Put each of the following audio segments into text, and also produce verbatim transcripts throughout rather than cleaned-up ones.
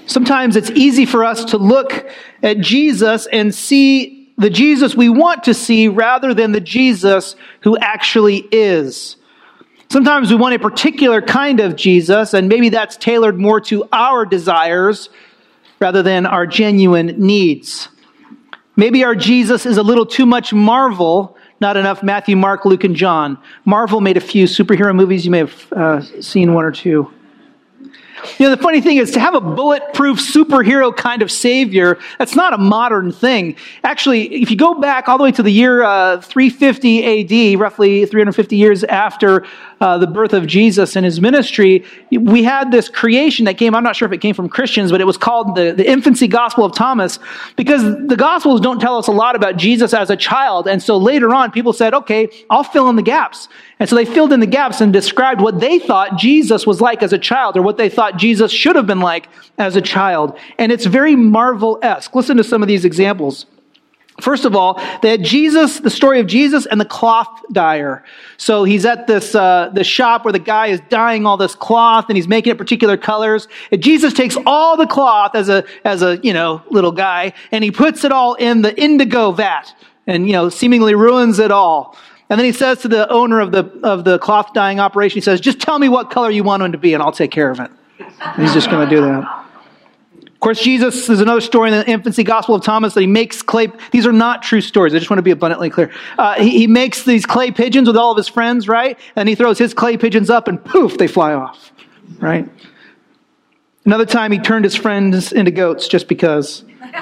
Sometimes it's easy for us to look at Jesus and see the Jesus we want to see rather than the Jesus who actually is. Sometimes we want a particular kind of Jesus, and maybe that's tailored more to our desires rather than our genuine needs. Maybe our Jesus is a little too much Marvel, not enough Matthew, Mark, Luke, and John. Marvel made a few superhero movies. You may have uh, seen one or two. You know, the funny thing is, to have a bulletproof superhero kind of savior, that's not a modern thing. Actually, if you go back all the way to the year uh, three fifty A D, roughly three hundred fifty years after uh, the birth of Jesus and his ministry, we had this creation that came, I'm not sure if it came from Christians, but it was called the, the Infancy Gospel of Thomas, because the Gospels don't tell us a lot about Jesus as a child. And so later on, people said, okay, I'll fill in the gaps. And so they filled in the gaps and described what they thought Jesus was like as a child, or what they thought Jesus should have been like as a child. And it's very Marvel-esque. Listen to some of these examples. First of all, they had Jesus, the story of Jesus and the cloth dyer. So he's at this uh, the shop where the guy is dyeing all this cloth and he's making it particular colors. And Jesus takes all the cloth as a as a you know little guy and he puts it all in the indigo vat and you know seemingly ruins it all. And then he says to the owner of the of the cloth dyeing operation, he says, "Just tell me what color you want him to be, and I'll take care of it." And he's just going to do that. Of course, Jesus, there's another story in the Infancy Gospel of Thomas that he makes clay. These are not true stories. I just want to be abundantly clear. Uh, he, he makes these clay pigeons with all of his friends, right? And he throws his clay pigeons up and poof, they fly off, right? Another time he turned his friends into goats just because.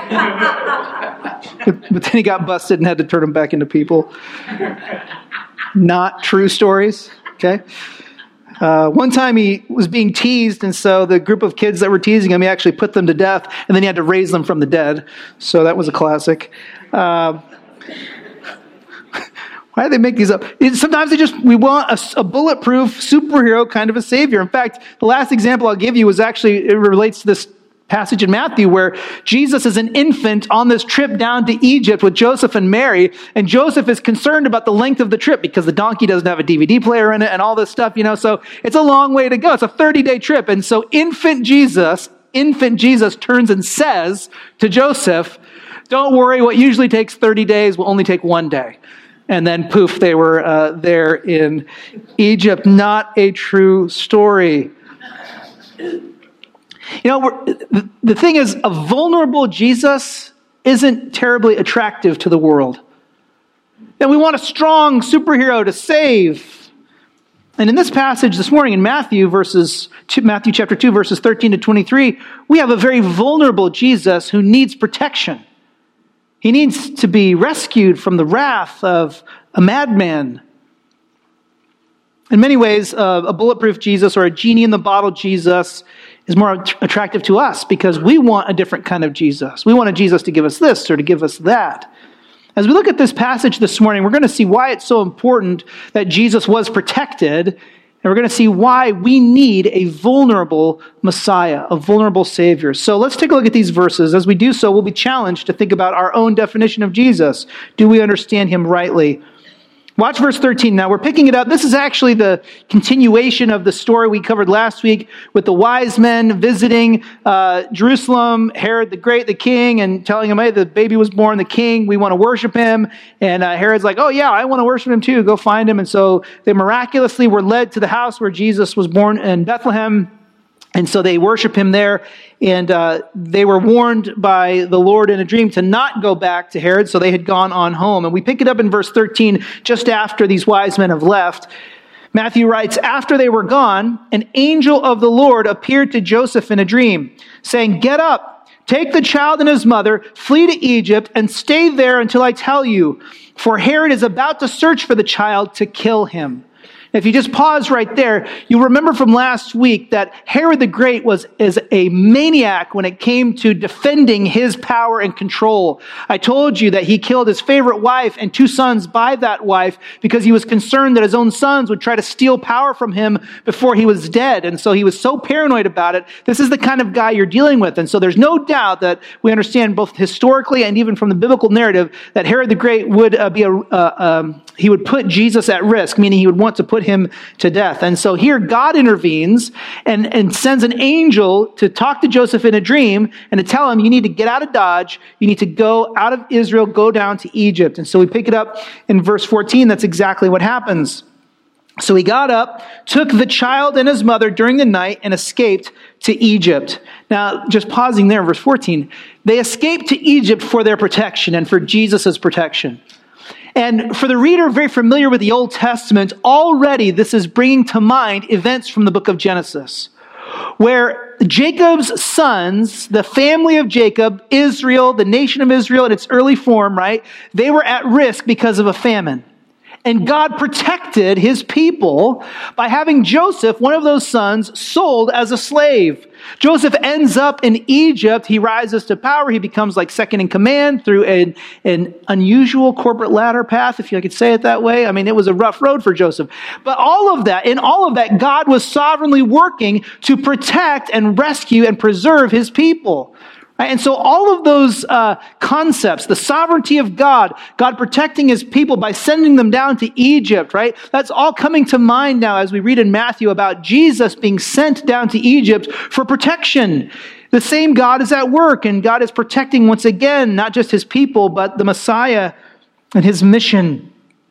but, but then he got busted and had to turn them back into people. Not true stories, okay? Uh, one time he was being teased, and so the group of kids that were teasing him, he actually put them to death, and then he had to raise them from the dead. So that was a classic. Uh, why do they make these up? Sometimes they just, we want a, a bulletproof superhero kind of a savior. In fact, the last example I'll give you was actually, it relates to this passage in Matthew where Jesus is an infant on this trip down to Egypt with Joseph and Mary, and Joseph is concerned about the length of the trip because the donkey doesn't have a D V D player in it and all this stuff, you know, so it's a long way to go. It's a thirty-day trip, and so infant Jesus, infant Jesus turns and says to Joseph, "Don't worry, what usually takes thirty days will only take one day." And then poof, they were uh, there in Egypt. Not a true story. You know, we're, the, the thing is, a vulnerable Jesus isn't terribly attractive to the world. And we want a strong superhero to save. And in this passage this morning in Matthew, verses two, Matthew chapter two, verses thirteen to twenty-three, we have a very vulnerable Jesus who needs protection. He needs to be rescued from the wrath of a madman. In many ways, uh, a bulletproof Jesus or a genie in the bottle Jesus is more attractive to us because we want a different kind of Jesus. We want a Jesus to give us this or to give us that. As we look at this passage this morning, we're going to see why it's so important that Jesus was protected, and we're going to see why we need a vulnerable Messiah, a vulnerable Savior. So let's take a look at these verses. As we do so, we'll be challenged to think about our own definition of Jesus. Do we understand him rightly? Watch verse thirteen now. We're picking it up. This is actually the continuation of the story we covered last week with the wise men visiting uh, Jerusalem, Herod the Great, the king, and telling him, hey, the baby was born, the king, we want to worship him. And uh, Herod's like, oh yeah, I want to worship him too. Go find him. And so they miraculously were led to the house where Jesus was born in Bethlehem. And so they worship him there, and uh, they were warned by the Lord in a dream to not go back to Herod, so they had gone on home. And we pick it up in verse thirteen, just after these wise men have left. Matthew writes, after they were gone, an angel of the Lord appeared to Joseph in a dream, saying, get up, take the child and his mother, flee to Egypt, and stay there until I tell you, for Herod is about to search for the child to kill him. If you just pause right there, you remember from last week that Herod the Great was is a maniac when it came to defending his power and control. I told you that he killed his favorite wife and two sons by that wife because he was concerned that his own sons would try to steal power from him before he was dead. And so he was so paranoid about it. This is the kind of guy you're dealing with. And so there's no doubt that we understand both historically and even from the biblical narrative that Herod the Great would uh, be a, uh, um, he would put Jesus at risk, meaning he would want to put him to death. And so here God intervenes and, and sends an angel to talk to Joseph in a dream and to tell him, you need to get out of Dodge. You need to go out of Israel, go down to Egypt. And so we pick it up in verse fourteen. That's exactly what happens. So he got up, took the child and his mother during the night, and escaped to Egypt. Now, just pausing there, verse fourteen. They escaped to Egypt for their protection and for Jesus' protection. And for the reader very familiar with the Old Testament, already this is bringing to mind events from the book of Genesis, where Jacob's sons, the family of Jacob, Israel, the nation of Israel in its early form, right? They were at risk because of a famine. And God protected his people by having Joseph, one of those sons, sold as a slave. Joseph ends up in Egypt. He rises to power. He becomes like second in command through an, an unusual corporate ladder path, if I could say it that way. I mean, it was a rough road for Joseph. But all of that, in all of that, God was sovereignly working to protect and rescue and preserve his people. Right? And so all of those uh, concepts, the sovereignty of God, God protecting his people by sending them down to Egypt, right? That's all coming to mind now as we read in Matthew about Jesus being sent down to Egypt for protection. The same God is at work, and God is protecting once again, not just his people, but the Messiah and his mission.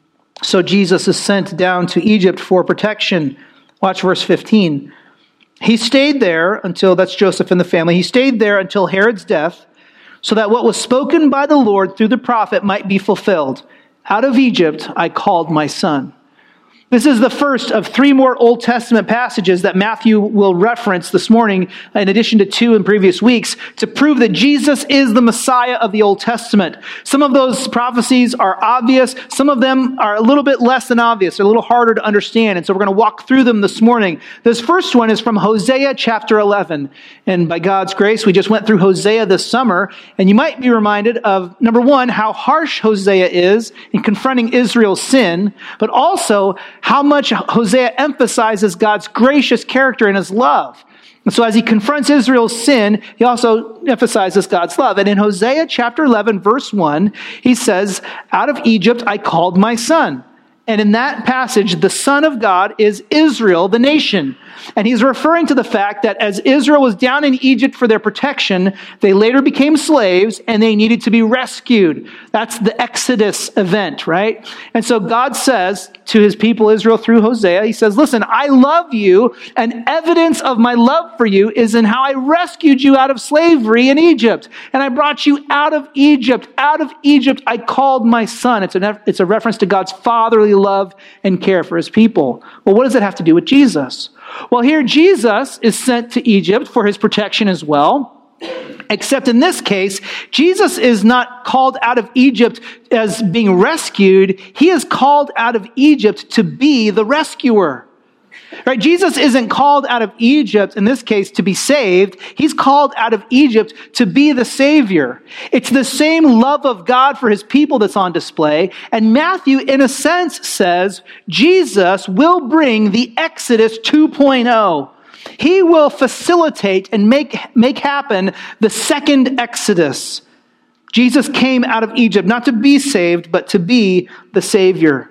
So Jesus is sent down to Egypt for protection. Watch verse fifteen. He stayed there until, that's Joseph and the family, he stayed there until Herod's death, so that what was spoken by the Lord through the prophet might be fulfilled. Out of Egypt I called my son. This is the first of three more Old Testament passages that Matthew will reference this morning, in addition to two in previous weeks, to prove that Jesus is the Messiah of the Old Testament. Some of those prophecies are obvious. Some of them are a little bit less than obvious. They're a little harder to understand. And so we're going to walk through them this morning. This first one is from Hosea chapter eleven. And by God's grace, we just went through Hosea this summer. And you might be reminded of, number one, how harsh Hosea is in confronting Israel's sin, but also how much Hosea emphasizes God's gracious character and his love. And so as he confronts Israel's sin, he also emphasizes God's love. And in Hosea chapter eleven, verse one, he says, out of Egypt I called my son. And in that passage, the Son of God is Israel, the nation. And he's referring to the fact that as Israel was down in Egypt for their protection, they later became slaves and they needed to be rescued. That's the Exodus event, right? And so God says to his people Israel through Hosea, he says, listen, I love you, and evidence of my love for you is in how I rescued you out of slavery in Egypt. And I brought you out of Egypt. Out of Egypt I called my son. It's a, it's a reference to God's fatherly love and care for his people. Well, what does it have to do with Jesus? Well, here Jesus is sent to Egypt for his protection as well. Except in this case, Jesus is not called out of Egypt as being rescued. He is called out of Egypt to be the rescuer. Right? Jesus isn't called out of Egypt, in this case, to be saved. He's called out of Egypt to be the Savior. It's the same love of God for his people that's on display. And Matthew, in a sense, says Jesus will bring the Exodus two point oh. He will facilitate and make, make happen the second Exodus. Jesus came out of Egypt not to be saved, but to be the Savior.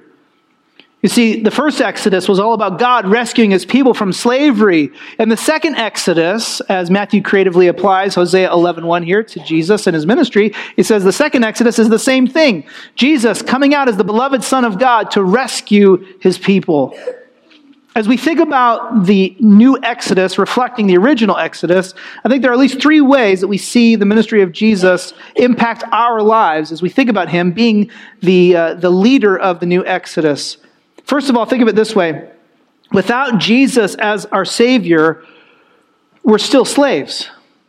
You see, the first Exodus was all about God rescuing his people from slavery. And the second Exodus, as Matthew creatively applies Hosea eleven one here to Jesus and his ministry, he says the second Exodus is the same thing. Jesus coming out as the beloved Son of God to rescue his people. As we think about the new Exodus reflecting the original Exodus, I think there are at least three ways that we see the ministry of Jesus impact our lives as we think about him being the, uh, the leader of the new Exodus. First of all, think of it this way. Without Jesus as our Savior, we're still slaves.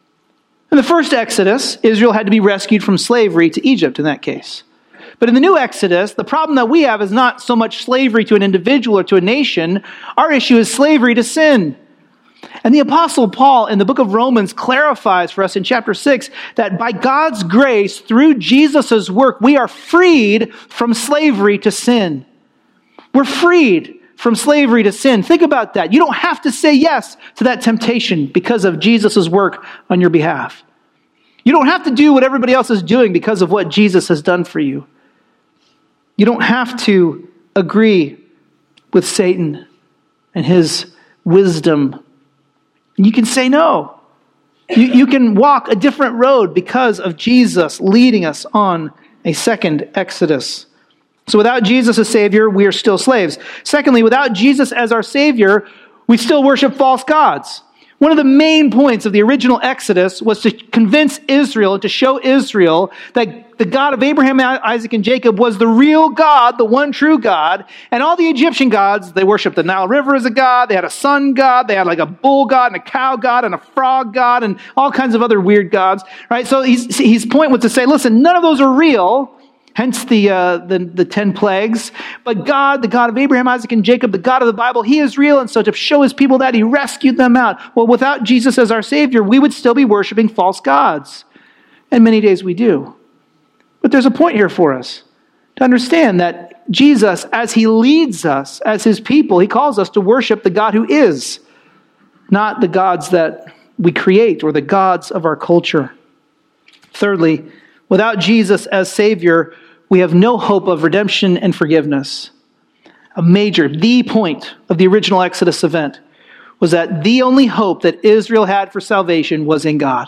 In the first Exodus, Israel had to be rescued from slavery to Egypt in that case. But in the new Exodus, the problem that we have is not so much slavery to an individual or to a nation. Our issue is slavery to sin. And the Apostle Paul in the book of Romans clarifies for us in chapter six that by God's grace, through Jesus' work, we are freed from slavery to sin. We're freed from slavery to sin. Think about that. You don't have to say yes to that temptation because of Jesus' work on your behalf. You don't have to do what everybody else is doing because of what Jesus has done for you. You don't have to agree with Satan and his wisdom. And you can say no. You, you can walk a different road because of Jesus leading us on a second Exodus. So without Jesus as Savior, we are still slaves. Secondly, without Jesus as our Savior, we still worship false gods. One of the main points of the original Exodus was to convince Israel, to show Israel that the God of Abraham, Isaac, and Jacob was the real God, the one true God. And all the Egyptian gods, they worshiped the Nile River as a god. They had a sun god. They had like a bull god and a cow god and a frog god and all kinds of other weird gods. Right? So his, his point was to say, listen, none of those are real. Hence the, uh, the the ten plagues. But God, the God of Abraham, Isaac, and Jacob, the God of the Bible, he is real. And so to show his people that, he rescued them out. Well, without Jesus as our Savior, we would still be worshiping false gods. And many days we do. But there's a point here for us to understand that Jesus, as he leads us, as his people, he calls us to worship the God who is, not the gods that we create or the gods of our culture. Thirdly, without Jesus as Savior, we have no hope of redemption and forgiveness. A major, the point of the original Exodus event was that the only hope that Israel had for salvation was in God.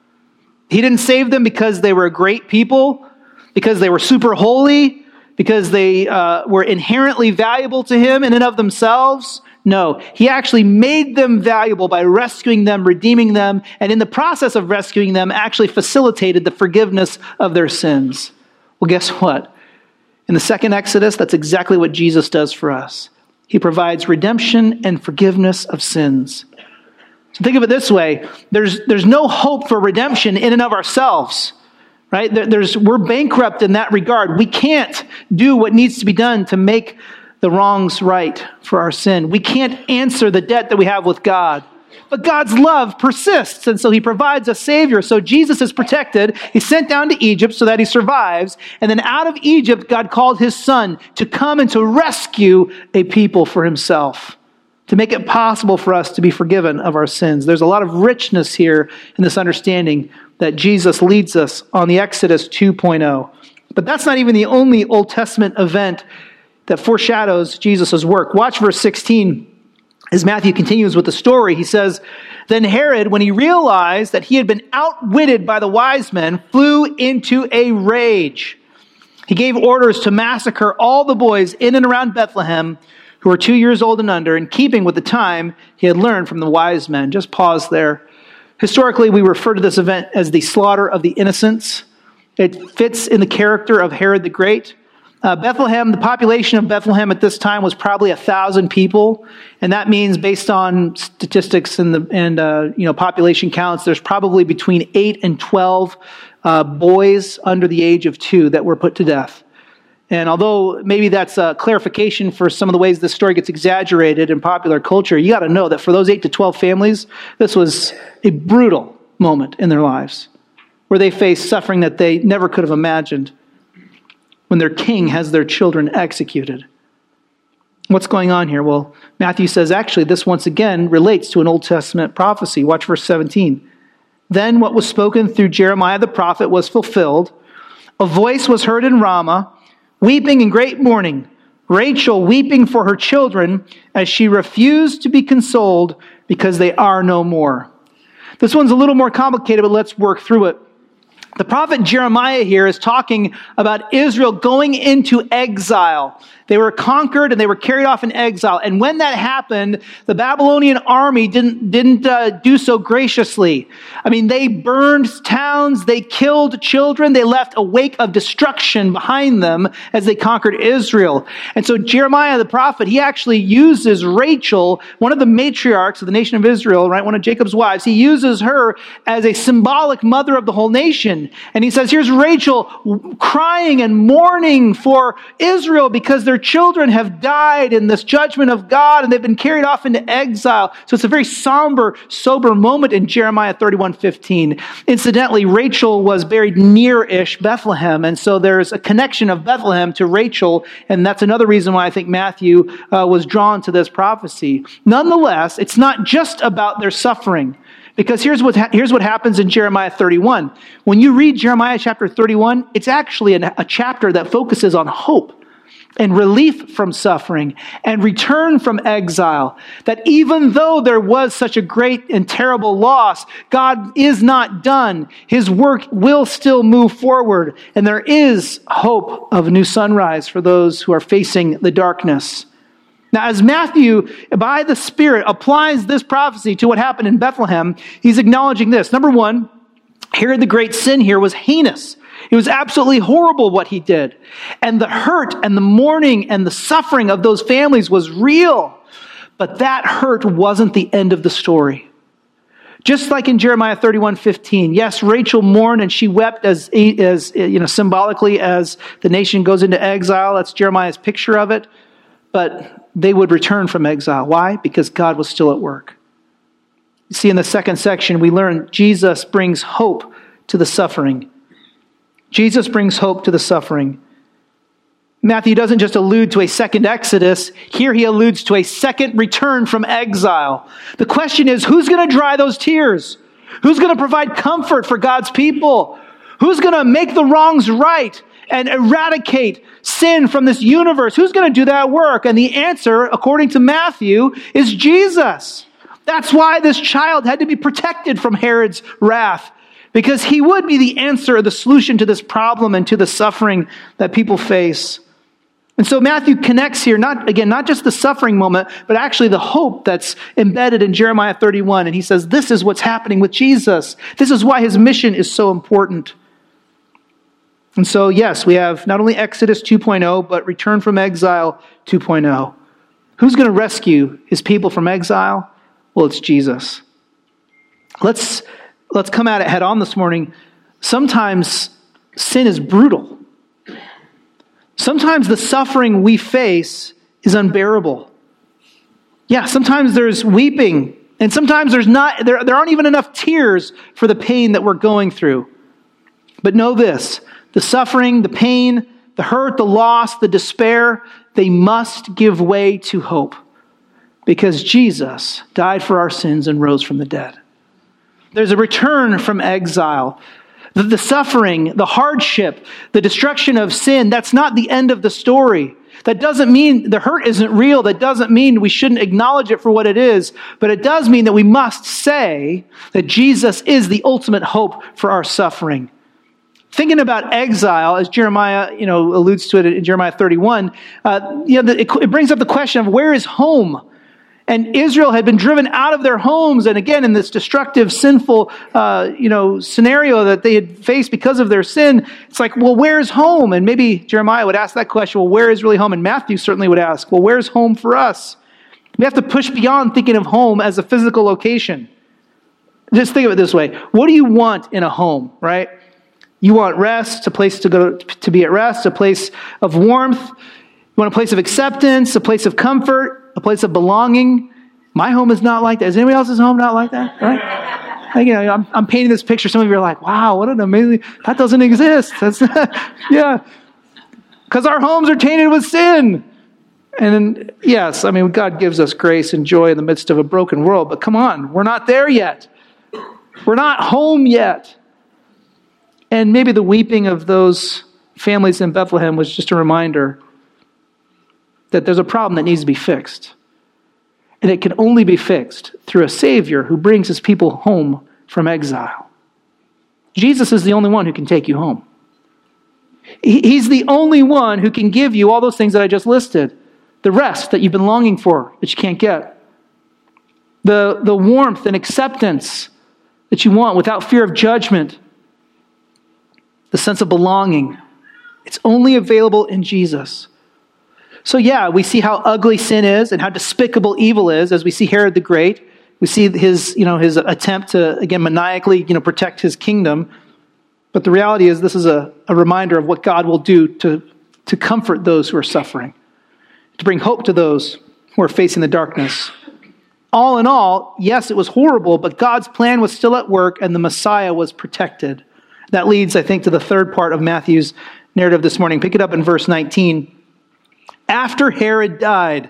He didn't save them because they were a great people, because they were super holy, because they uh, were inherently valuable to him in and of themselves. No, he actually made them valuable by rescuing them, redeeming them, and in the process of rescuing them, actually facilitated the forgiveness of their sins. Well, guess what? In the second Exodus, that's exactly what Jesus does for us. He provides redemption and forgiveness of sins. So think of it this way. There's, there's no hope for redemption in and of ourselves. Right? There, there's, we're bankrupt in that regard. We can't do what needs to be done to make the wrongs right for our sin. We can't answer the debt that we have with God. But God's love persists, and so he provides a Savior. So Jesus is protected. He's sent down to Egypt so that he survives. And then out of Egypt, God called his Son to come and to rescue a people for himself, to make it possible for us to be forgiven of our sins. There's a lot of richness here in this understanding that Jesus leads us on the Exodus two point oh. But that's not even the only Old Testament event that foreshadows Jesus' work. Watch verse sixteen. As Matthew continues with the story, he says, "Then Herod, when he realized that he had been outwitted by the wise men, flew into a rage. He gave orders to massacre all the boys in and around Bethlehem who were two years old and under, in keeping with the time he had learned from the wise men." Just pause there. Historically, we refer to this event as the slaughter of the innocents. It fits in the character of Herod the Great. Uh, Bethlehem, the population of Bethlehem at this time was probably a thousand people, and that means, based on statistics and the and uh, you know population counts, there's probably between eight and twelve uh, boys under the age of two that were put to death. And although maybe that's a clarification for some of the ways this story gets exaggerated in popular culture, you got to know that for those eight to twelve families, this was a brutal moment in their lives, where they faced suffering that they never could have imagined, when their king has their children executed. What's going on here? Well, Matthew says, actually, this once again relates to an Old Testament prophecy. Watch verse seventeen. "Then what was spoken through Jeremiah the prophet was fulfilled. A voice was heard in Ramah, weeping in great mourning, Rachel weeping for her children as she refused to be consoled because they are no more." This one's a little more complicated, but let's work through it. The prophet Jeremiah here is talking about Israel going into exile. They were conquered and they were carried off in exile. And when that happened, the Babylonian army didn't, didn't uh, do so graciously. I mean, they burned towns, they killed children, they left a wake of destruction behind them as they conquered Israel. And so Jeremiah the prophet, he actually uses Rachel, one of the matriarchs of the nation of Israel, right, one of Jacob's wives, he uses her as a symbolic mother of the whole nation. And he says, here's Rachel crying and mourning for Israel because their children have died in this judgment of God and they've been carried off into exile. So it's a very somber, sober moment in Jeremiah thirty-one fifteen. Incidentally, Rachel was buried near-ish Bethlehem, and so there's a connection of Bethlehem to Rachel, and that's another reason why I think Matthew uh, was drawn to this prophecy. Nonetheless, it's not just about their suffering. Because here's what, ha- here's what happens in Jeremiah thirty-one. When you read Jeremiah chapter thirty-one, it's actually an, a chapter that focuses on hope. and relief from suffering and return from exile. That even though there was such a great and terrible loss, God is not done. His work will still move forward, and there is hope of a new sunrise for those who are facing the darkness. Now, as Matthew, by the Spirit, applies this prophecy to what happened in Bethlehem, he's acknowledging this. Number one, Herod the Great's sin here was heinous. It was absolutely horrible what he did. And the hurt and the mourning and the suffering of those families was real. But that hurt wasn't the end of the story. Just like in Jeremiah thirty-one fifteen, yes, Rachel mourned and she wept as, as you know, symbolically as the nation goes into exile. That's Jeremiah's picture of it. But they would return from exile. Why? Because God was still at work. You see, in the second section, we learn Jesus brings hope to the suffering. Jesus brings hope to the suffering. Matthew doesn't just allude to a second Exodus. Here he alludes to a second return from exile. The question is, who's going to dry those tears? Who's going to provide comfort for God's people? Who's going to make the wrongs right and eradicate sin from this universe? Who's going to do that work? And the answer, according to Matthew, is Jesus. That's why this child had to be protected from Herod's wrath, because he would be the answer, the solution to this problem and to the suffering that people face. And so Matthew connects here, not again, not just the suffering moment, but actually the hope that's embedded in Jeremiah thirty-one. And he says, this is what's happening with Jesus. This is why his mission is so important. And so, yes, we have not only Exodus two point oh, but Return from Exile two point oh. Who's going to rescue his people from exile? Well, it's Jesus. Let's Let's come at it head on this morning. Sometimes sin is brutal. Sometimes the suffering we face is unbearable. Yeah, sometimes there's weeping, and sometimes there's not, there, there aren't even enough tears for the pain that we're going through. But know this, the suffering, the pain, the hurt, the loss, the despair, they must give way to hope, because Jesus died for our sins and rose from the dead. There's a return from exile. The, the suffering, the hardship, the destruction of sin, that's not the end of the story. That doesn't mean the hurt isn't real. That doesn't mean we shouldn't acknowledge it for what it is. But it does mean that we must say that Jesus is the ultimate hope for our suffering. Thinking about exile, as Jeremiah, you know, alludes to it in Jeremiah thirty-one, uh, you know, it, it brings up the question of where is home? And Israel had been driven out of their homes, and again, in this destructive, sinful, uh, you know, scenario that they had faced because of their sin, it's like, well, where's home? And maybe Jeremiah would ask that question, well, where is really home? And Matthew certainly would ask, well, where's home for us? We have to push beyond thinking of home as a physical location. Just think of it this way. What do you want in a home, right? You want rest, a place to go to be at rest, a place of warmth. You want a place of acceptance, a place of comfort, a place of belonging. My home is not like that. Is anybody else's home not like that? Right? Like, you know, I'm, I'm painting this picture. Some of you are like, wow, what an amazing, that doesn't exist. That's not, yeah. Because our homes are tainted with sin. And then, yes, I mean, God gives us grace and joy in the midst of a broken world. But come on, we're not there yet. We're not home yet. And maybe the weeping of those families in Bethlehem was just a reminder that there's a problem that needs to be fixed. And it can only be fixed through a Savior who brings his people home from exile. Jesus is the only one who can take you home. He's the only one who can give you all those things that I just listed. The rest that you've been longing for that you can't get. The, the warmth and acceptance that you want without fear of judgment. The sense of belonging. It's only available in Jesus. So yeah, we see how ugly sin is and how despicable evil is as we see Herod the Great. We see his, you know, his attempt to, again, maniacally, you know, protect his kingdom. But the reality is this is a, a reminder of what God will do to, to comfort those who are suffering, to bring hope to those who are facing the darkness. All in all, yes, it was horrible, but God's plan was still at work and the Messiah was protected. That leads, I think, to the third part of Matthew's narrative this morning. Pick it up in verse nineteen. After Herod died,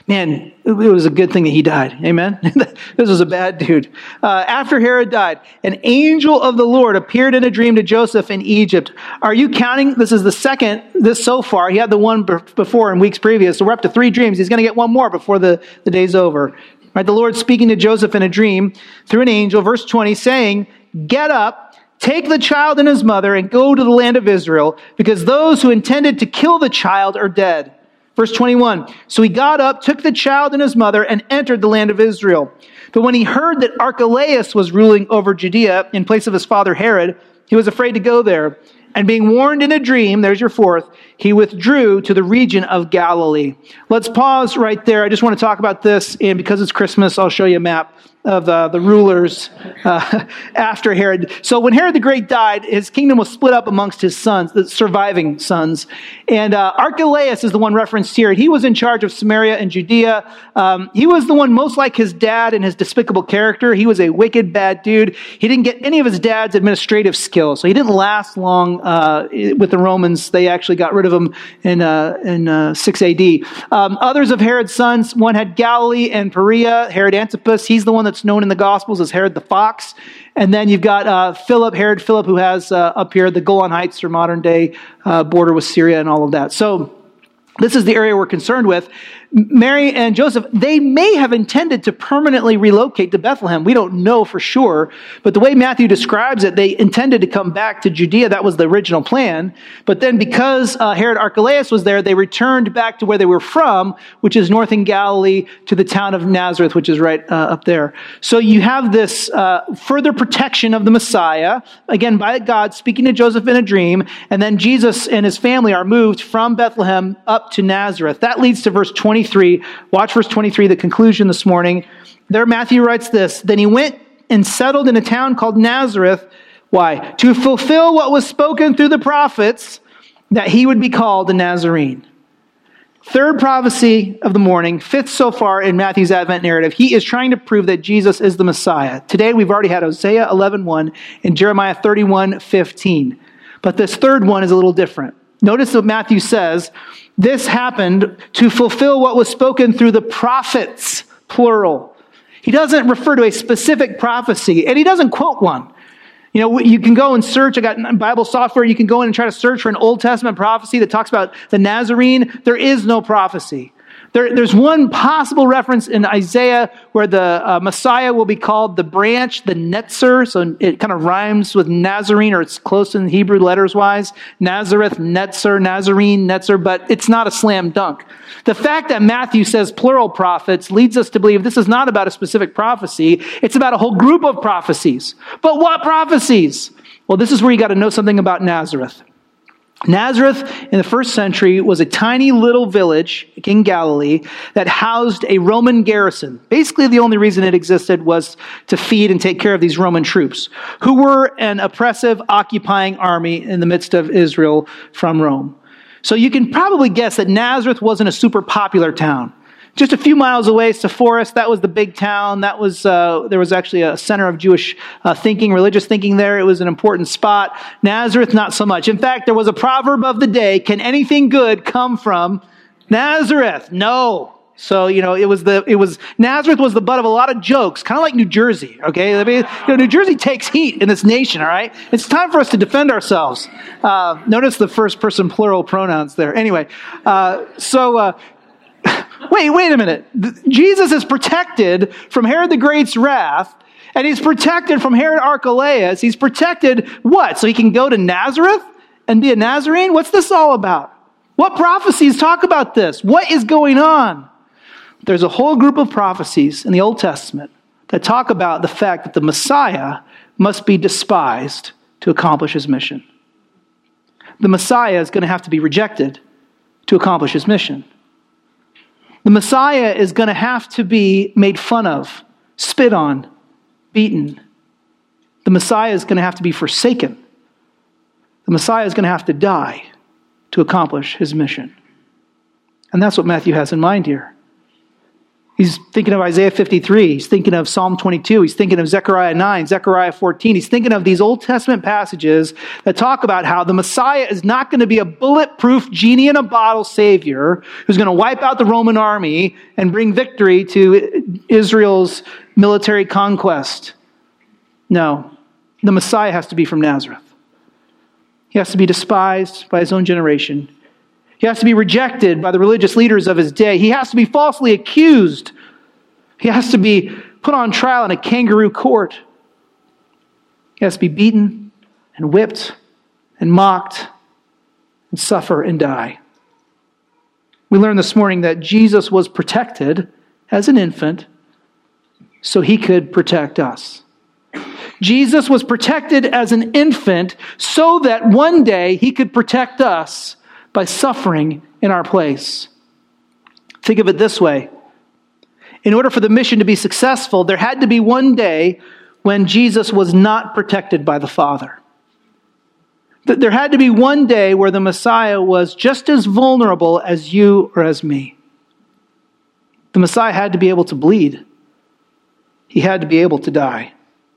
Man, it was a good thing that he died. Amen? This was a bad dude. Uh, after Herod died, an angel of the Lord appeared in a dream to Joseph in Egypt. Are you counting? This is the second, this so far. He had the one before in weeks previous. So we're up to three dreams. He's going to get one more before the, the day's over. Right? The Lord speaking to Joseph in a dream through an angel, verse twenty, saying, get up, take the child and his mother, and go to the land of Israel, because those who intended to kill the child are dead. Verse twenty-one, so he got up, took the child and his mother, and entered the land of Israel. But when he heard that Archelaus was ruling over Judea in place of his father Herod, he was afraid to go there. And being warned in a dream, there's your fourth, he withdrew to the region of Galilee. Let's pause right there. I just want to talk about this, and because it's Christmas, I'll show you a map of uh, the rulers uh, after Herod. So when Herod the Great died, his kingdom was split up amongst his sons, the surviving sons. And uh, Archelaus is the one referenced here. He was in charge of Samaria and Judea. Um, he was the one most like his dad in his despicable character. He was a wicked, bad dude. He didn't get any of his dad's administrative skills, so he didn't last long uh, with the Romans. They actually got rid of him in, uh, in uh, six A D. Um, others of Herod's sons, one had Galilee and Perea, Herod Antipas. He's the one that's known in the Gospels as Herod the Fox. And then you've got uh, Philip, Herod Philip, who has uh, up here the Golan Heights, or modern day uh, border with Syria and all of that. So this is the area we're concerned with. Mary and Joseph, they may have intended to permanently relocate to Bethlehem. We don't know for sure, but the way Matthew describes it, they intended to come back to Judea. That was the original plan. But then because uh, Herod Archelaus was there, they returned back to where they were from, which is north in Galilee, to the town of Nazareth, which is right uh, up there. So you have this uh, further protection of the Messiah, again, by God speaking to Joseph in a dream, and then Jesus and his family are moved from Bethlehem up to Nazareth. That leads to verse twenty-three. Watch verse twenty-three, the conclusion this morning. There Matthew writes this, then he went and settled in a town called Nazareth. Why? To fulfill what was spoken through the prophets, that he would be called a Nazarene. Third prophecy of the morning, fifth so far in Matthew's Advent narrative. He is trying to prove that Jesus is the Messiah. Today we've already had Hosea eleven one and Jeremiah thirty-one fifteen. But this third one is a little different. Notice what Matthew says. This happened to fulfill what was spoken through the prophets, plural. He doesn't refer to a specific prophecy, and he doesn't quote one. You know, you can go and search. I got Bible software. You can go in and try to search for an Old Testament prophecy that talks about the Nazarene. There is no prophecy. There, there's one possible reference in Isaiah where the uh, Messiah will be called the branch, the Netzer. So it kind of rhymes with Nazarene, or it's close in Hebrew letters-wise. Nazareth, Netzer, Nazarene, Netzer, but it's not a slam dunk. The fact that Matthew says plural prophets leads us to believe this is not about a specific prophecy. It's about a whole group of prophecies. But what prophecies? Well, this is where you got to know something about Nazareth. Nazareth in the first century was a tiny little village in Galilee that housed a Roman garrison. Basically, the only reason it existed was to feed and take care of these Roman troops, who were an oppressive, occupying army in the midst of Israel from Rome. So you can probably guess that Nazareth wasn't a super popular town. Just a few miles away, Sepphoris, that was the big town. That was uh, there was actually a center of Jewish uh, thinking, religious thinking there. It was an important spot. Nazareth, not so much. In fact, there was a proverb of the day: "Can anything good come from Nazareth?" No. So you know, it was the it was Nazareth was the butt of a lot of jokes, kind of like New Jersey. Okay, I mean, you know, New Jersey takes heat in this nation. All right, it's time for us to defend ourselves. Uh, notice the first person plural pronouns there. Anyway, uh, so. Uh, Wait, wait a minute. Jesus is protected from Herod the Great's wrath, and he's protected from Herod Archelaus. He's protected what? So he can go to Nazareth and be a Nazarene? What's this all about? What prophecies talk about this? What is going on? There's a whole group of prophecies in the Old Testament that talk about the fact that the Messiah must be despised to accomplish his mission. The Messiah is going to have to be rejected to accomplish his mission. The Messiah is going to have to be made fun of, spit on, beaten. The Messiah is going to have to be forsaken. The Messiah is going to have to die to accomplish his mission. And that's what Matthew has in mind here. He's thinking of Isaiah fifty-three. He's thinking of Psalm twenty-two. He's thinking of Zechariah nine, Zechariah fourteen. He's thinking of these Old Testament passages that talk about how the Messiah is not going to be a bulletproof genie in a bottle savior who's going to wipe out the Roman army and bring victory to Israel's military conquest. No, the Messiah has to be from Nazareth. He has to be despised by his own generation. He has to be rejected by the religious leaders of his day. He has to be falsely accused. He has to be put on trial in a kangaroo court. He has to be beaten and whipped and mocked and suffer and die. We learned this morning that Jesus was protected as an infant so he could protect us. Jesus was protected as an infant so that one day he could protect us by suffering in our place. Think of it this way. In order for the mission to be successful, there had to be one day when Jesus was not protected by the Father. There had to be one day where the Messiah was just as vulnerable as you or as me. The Messiah had to be able to bleed. He had to be able to die.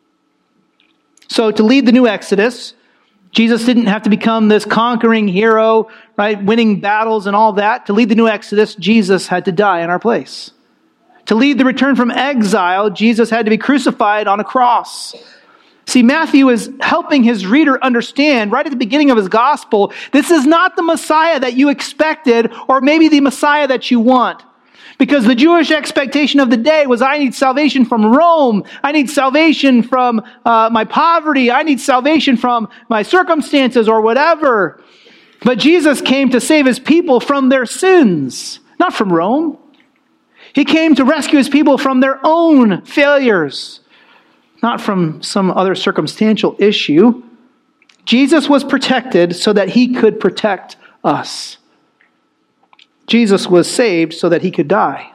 So to lead the new Exodus, Jesus didn't have to become this conquering hero, right, winning battles and all that. To lead the new Exodus, Jesus had to die in our place. To lead the return from exile, Jesus had to be crucified on a cross. See, Matthew is helping his reader understand right at the beginning of his gospel, this is not the Messiah that you expected or maybe the Messiah that you want. Because the Jewish expectation of the day was, I need salvation from Rome. I need salvation from uh, my poverty. I need salvation from my circumstances or whatever. But Jesus came to save his people from their sins, not from Rome. He came to rescue his people from their own failures, not from some other circumstantial issue. Jesus was protected so that he could protect us. Jesus was saved so that he could die.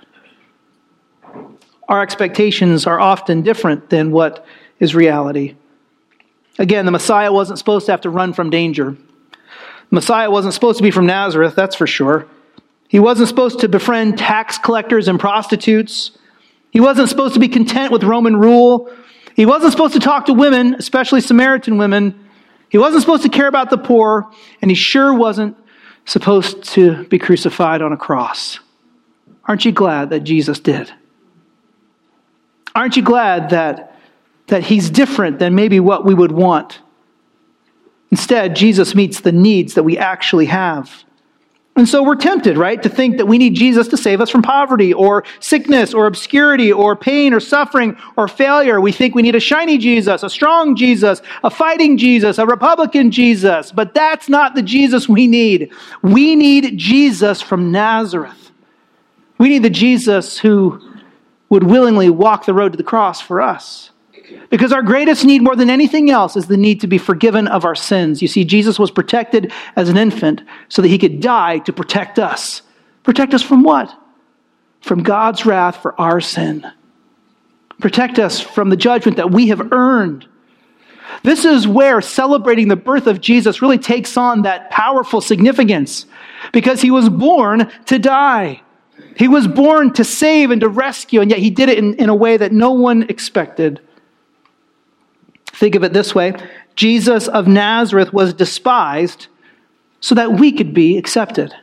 Our expectations are often different than what is reality. Again, the Messiah wasn't supposed to have to run from danger. The Messiah wasn't supposed to be from Nazareth, that's for sure. He wasn't supposed to befriend tax collectors and prostitutes. He wasn't supposed to be content with Roman rule. He wasn't supposed to talk to women, especially Samaritan women. He wasn't supposed to care about the poor, and he sure wasn't supposed to be crucified on a cross. Aren't you glad that Jesus did? Aren't you glad that, that he's different than maybe what we would want? Instead, Jesus meets the needs that we actually have. And so we're tempted, right, to think that we need Jesus to save us from poverty or sickness or obscurity or pain or suffering or failure. We think we need a shiny Jesus, a strong Jesus, a fighting Jesus, a Republican Jesus. But that's not the Jesus we need. We need Jesus from Nazareth. We need the Jesus who would willingly walk the road to the cross for us. Because our greatest need more than anything else is the need to be forgiven of our sins. You see, Jesus was protected as an infant so that he could die to protect us. Protect us from what? From God's wrath for our sin. Protect us from the judgment that we have earned. This is where celebrating the birth of Jesus really takes on that powerful significance. Because he was born to die. He was born to save and to rescue, and yet he did it in, in a way that no one expected. Think of it this way. Jesus of Nazareth was despised so that we could be accepted.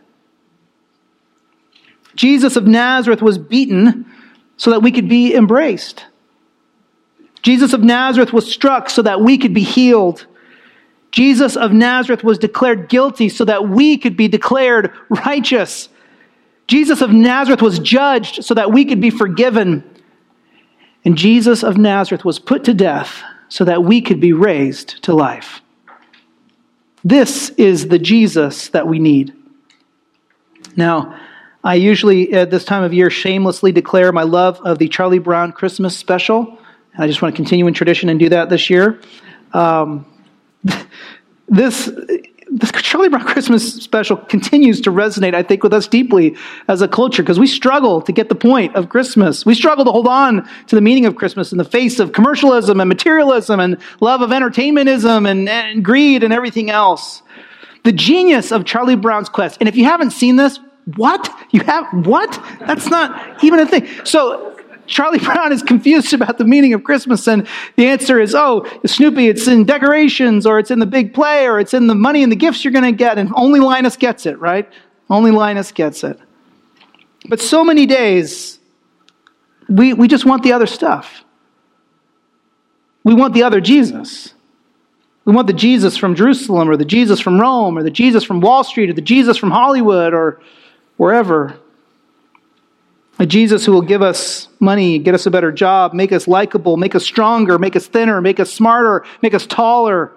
Jesus of Nazareth was beaten so that we could be embraced. Jesus of Nazareth was struck so that we could be healed. Jesus of Nazareth was declared guilty so that we could be declared righteous. Jesus of Nazareth was judged so that we could be forgiven. And Jesus of Nazareth was put to death so that we could be raised to life. This is the Jesus that we need. Now, I usually at this time of year shamelessly declare my love of the Charlie Brown Christmas special. And I just want to continue in tradition and do that this year. Um, this, this Charlie Brown Christmas special continues to resonate, I think, with us deeply as a culture because we struggle to get the point of Christmas. We struggle to hold on to the meaning of Christmas in the face of commercialism and materialism and love of entertainmentism and, and greed and everything else. The genius of Charlie Brown's quest, and if you haven't seen this, What? You have, what? That's not even a thing. So Charlie Brown is confused about the meaning of Christmas, and the answer is, oh, Snoopy, it's in decorations, or it's in the big play, or it's in the money and the gifts you're going to get, and only Linus gets it, right? Only Linus gets it. But so many days, we, we just want the other stuff. We want the other Jesus. We want the Jesus from Jerusalem, or the Jesus from Rome, or the Jesus from Wall Street, or the Jesus from Hollywood, or wherever. A Jesus who will give us money, get us a better job, make us likable, make us stronger, make us thinner, make us smarter, make us taller.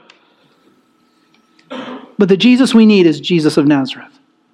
But the Jesus we need is Jesus of Nazareth.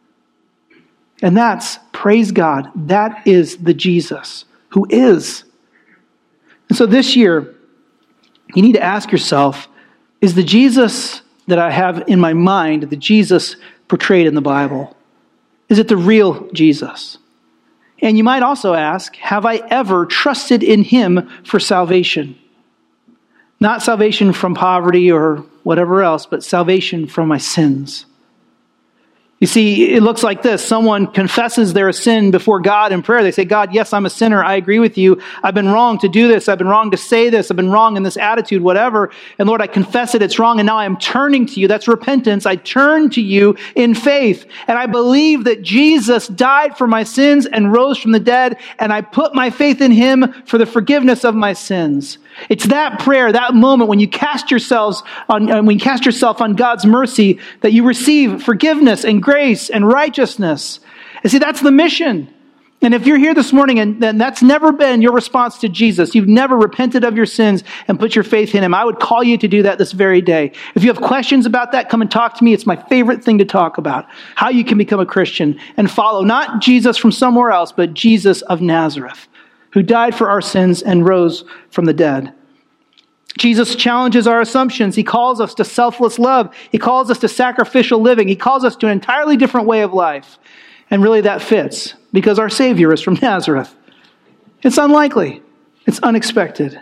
And that's, praise God, that is the Jesus who is. And so this year, you need to ask yourself, is the Jesus that I have in my mind the Jesus portrayed in the Bible? Is it the real Jesus? And you might also ask, have I ever trusted in him for salvation? Not salvation from poverty or whatever else, but salvation from my sins. You see, it looks like this. Someone confesses their sin before God in prayer. They say, God, yes, I'm a sinner. I agree with you. I've been wrong to do this. I've been wrong to say this. I've been wrong in this attitude, whatever. And Lord, I confess it. It's wrong. And now I am turning to you. That's repentance. I turn to you in faith. And I believe that Jesus died for my sins and rose from the dead. And I put my faith in him for the forgiveness of my sins. It's that prayer, that moment when you cast yourselves on, when you cast yourself on God's mercy, that you receive forgiveness and grace and righteousness. And see, that's the mission. And if you're here this morning and then that's never been your response to Jesus, you've never repented of your sins and put your faith in him, I would call you to do that this very day. If you have questions about that, come and talk to me. It's my favorite thing to talk about. How you can become a Christian and follow not Jesus from somewhere else, but Jesus of Nazareth, who died for our sins and rose from the dead. Jesus challenges our assumptions. He calls us to selfless love. He calls us to sacrificial living. He calls us to an entirely different way of life. And really that fits because our Savior is from Nazareth. It's unlikely. It's unexpected.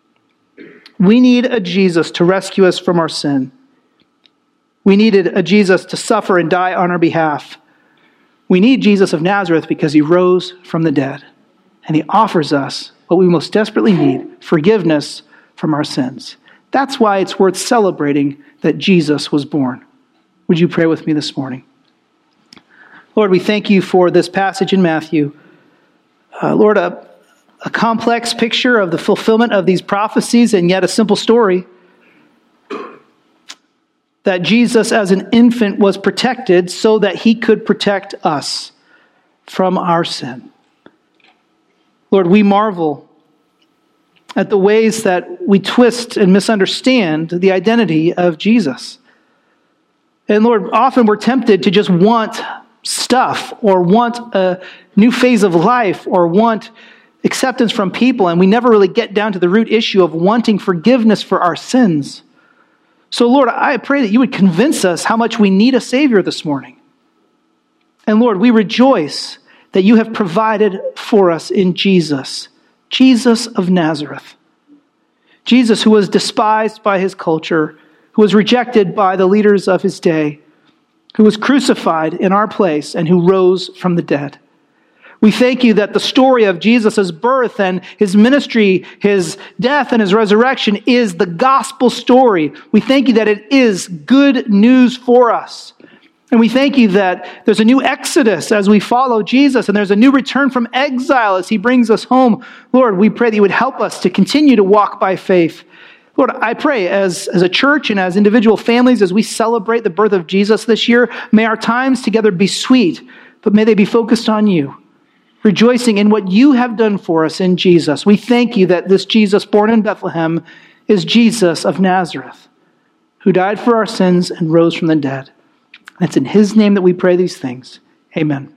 We need a Jesus to rescue us from our sin. We needed a Jesus to suffer and die on our behalf. We need Jesus of Nazareth because he rose from the dead. And he offers us what we most desperately need, forgiveness from our sins. That's why it's worth celebrating that Jesus was born. Would you pray with me this morning? Lord, we thank you for this passage in Matthew. Uh, Lord, a, a complex picture of the fulfillment of these prophecies and yet a simple story. That Jesus as an infant was protected so that he could protect us from our sin. Lord, we marvel at the ways that we twist and misunderstand the identity of Jesus. And Lord, often we're tempted to just want stuff or want a new phase of life or want acceptance from people, and we never really get down to the root issue of wanting forgiveness for our sins. So Lord, I pray that you would convince us how much we need a Savior this morning. And Lord, we rejoice that you have provided for us in Jesus, Jesus of Nazareth. Jesus who was despised by his culture, who was rejected by the leaders of his day, who was crucified in our place and who rose from the dead. We thank you that the story of Jesus' birth and his ministry, his death and his resurrection is the gospel story. We thank you that it is good news for us. And we thank you that there's a new exodus as we follow Jesus, and there's a new return from exile as he brings us home. Lord, we pray that you would help us to continue to walk by faith. Lord, I pray as, as a church and as individual families, as we celebrate the birth of Jesus this year, may our times together be sweet, but may they be focused on you, rejoicing in what you have done for us in Jesus. We thank you that this Jesus born in Bethlehem is Jesus of Nazareth, who died for our sins and rose from the dead. And it's in his name that we pray these things. Amen.